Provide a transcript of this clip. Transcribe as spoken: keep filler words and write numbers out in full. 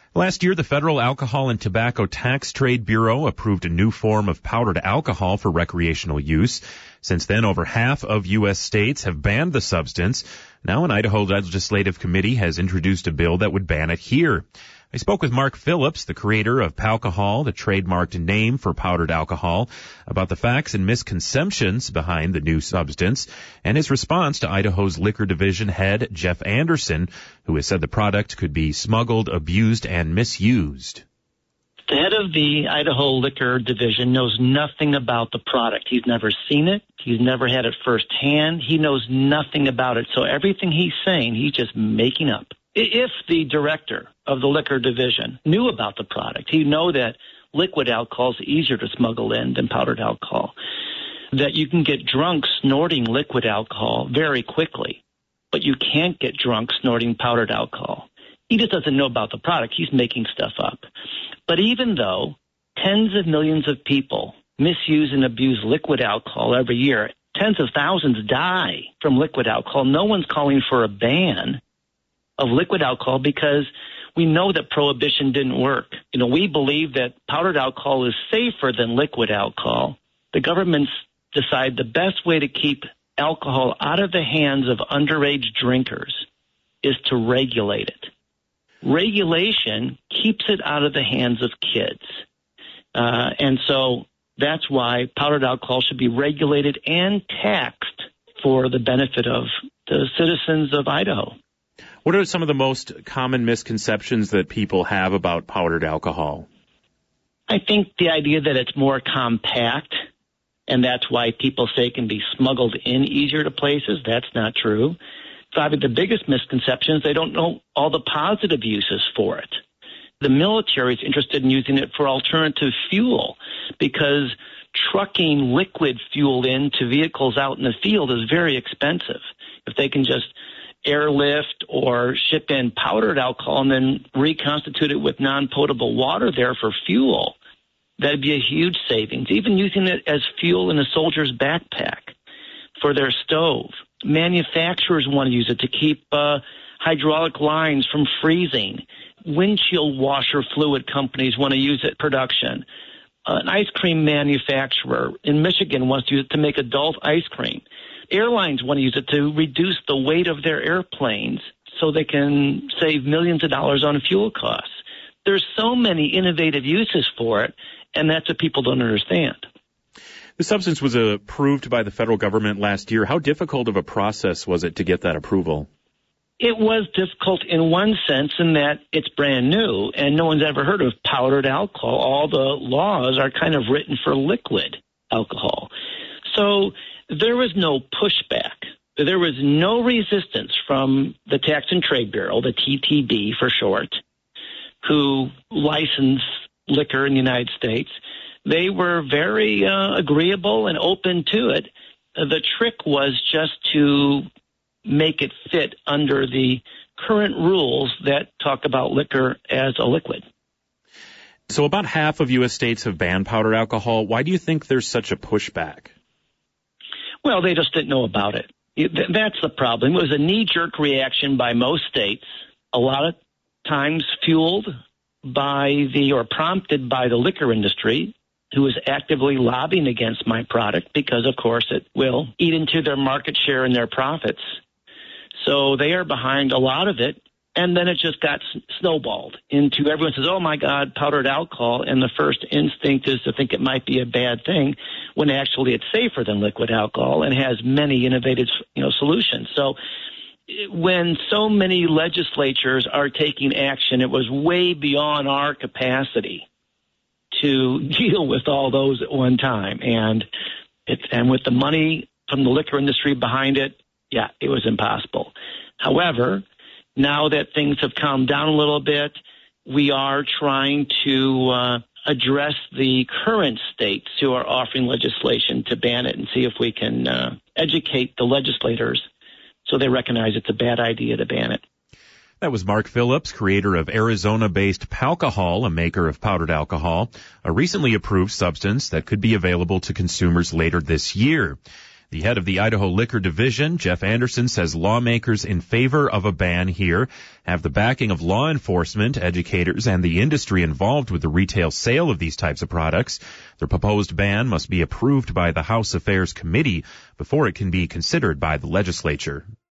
Last year, the Federal Alcohol and Tobacco Tax Trade Bureau approved a new form of powdered alcohol for recreational use. Since then, over half of U S states have banned the substance. Now, an Idaho legislative committee has introduced a bill that would ban it here. I spoke with Mark Phillips, the creator of Palcohol, the trademarked name for powdered alcohol, about the facts and misconceptions behind the new substance and his response to Idaho's Liquor Division head, Jeff Anderson, who has said the product could be smuggled, abused, and misused. The head of the Idaho Liquor Division knows nothing about the product. He's never seen it. He's never had it firsthand. He knows nothing about it. So everything he's saying, he's just making up. If the director of the Liquor Division knew about the product, he'd know that liquid alcohol is easier to smuggle in than powdered alcohol, that you can get drunk snorting liquid alcohol very quickly, but you can't get drunk snorting powdered alcohol. He just doesn't know about the product. He's making stuff up. But even though tens of millions of people misuse and abuse liquid alcohol every year, tens of thousands die from liquid alcohol, no one's calling for a ban of liquid alcohol because we know that prohibition didn't work. You know, we believe that powdered alcohol is safer than liquid alcohol. The governments decide the best way to keep alcohol out of the hands of underage drinkers is to regulate it. Regulation keeps it out of the hands of kids. Uh, and so that's why powdered alcohol should be regulated and taxed for the benefit of the citizens of Idaho. What are some of the most common misconceptions that people have about powdered alcohol? I think the idea that it's more compact, and that's why people say it can be smuggled in easier to places. That's not true. Probably the biggest misconception is they don't know all the positive uses for it. The military is interested in using it for alternative fuel because trucking liquid fuel into vehicles out in the field is very expensive. If they can just airlift or ship in powdered alcohol and then reconstitute it with non-potable water there for fuel, that'd be a huge savings. Even using it as fuel in a soldier's backpack for their stove. Manufacturers want to use it to keep uh, hydraulic lines from freezing. Windshield washer fluid companies want to use it in production. Uh, an ice cream manufacturer in Michigan wants to use it to make adult ice cream. Airlines want to use it to reduce the weight of their airplanes so they can save millions of dollars on fuel costs. There's so many innovative uses for it, and that's what people don't understand. The substance was approved by the federal government last year. How difficult of a process was it to get that approval? It was difficult in one sense in that it's brand new, and no one's ever heard of powdered alcohol. All the laws are kind of written for liquid alcohol. So there was no pushback. There was no resistance from the Tax and Trade Bureau, the T T B for short, who license liquor in the United States. They were very uh, agreeable and open to it. Uh, the trick was just to make it fit under the current rules that talk about liquor as a liquid. So about half of U S states have banned powdered alcohol. Why do you think there's such a pushback? Well, they just didn't know about it. That's the problem. It was a knee-jerk reaction by most states, a lot of times fueled by the or prompted by the liquor industry, who is actively lobbying against my product because, of course, it will eat into their market share and their profits. So they are behind a lot of it. And then it just got snowballed into everyone says, oh, my God, powdered alcohol. And the first instinct is to think it might be a bad thing when actually it's safer than liquid alcohol and has many innovative, you know, solutions. So when so many legislatures are taking action, it was way beyond our capacity to deal with all those at one time. And it, and with the money from the liquor industry behind it, yeah, it was impossible. However, now that things have calmed down a little bit, we are trying to uh, address the current states who are offering legislation to ban it and see if we can uh, educate the legislators so they recognize it's a bad idea to ban it. That was Mark Phillips, creator of Arizona-based Palcohol, a maker of powdered alcohol, a recently approved substance that could be available to consumers later this year. The head of the Idaho Liquor Division, Jeff Anderson, says lawmakers in favor of a ban here have the backing of law enforcement, educators, and the industry involved with the retail sale of these types of products. The proposed ban must be approved by the House Affairs Committee before it can be considered by the legislature.